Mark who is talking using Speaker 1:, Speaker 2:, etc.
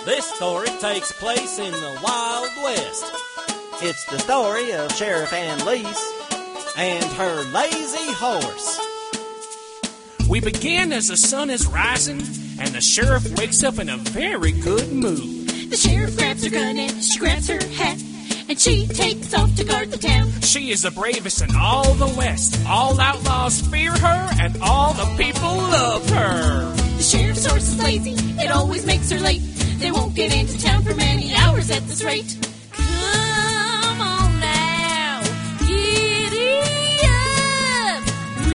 Speaker 1: This story takes place in the Wild West.
Speaker 2: It's the story of Sheriff Ann Lease
Speaker 1: and her lazy horse.
Speaker 3: We begin as the sun is rising, and the sheriff wakes up in a very good mood.
Speaker 4: The sheriff grabs her gun and she grabs her hat, and she takes off to guard the town.
Speaker 3: She is the bravest in all the West. All outlaws fear her, and all the people love her.
Speaker 4: The sheriff's horse is lazy, it always makes her late. They won't get into town for many hours at this rate. Come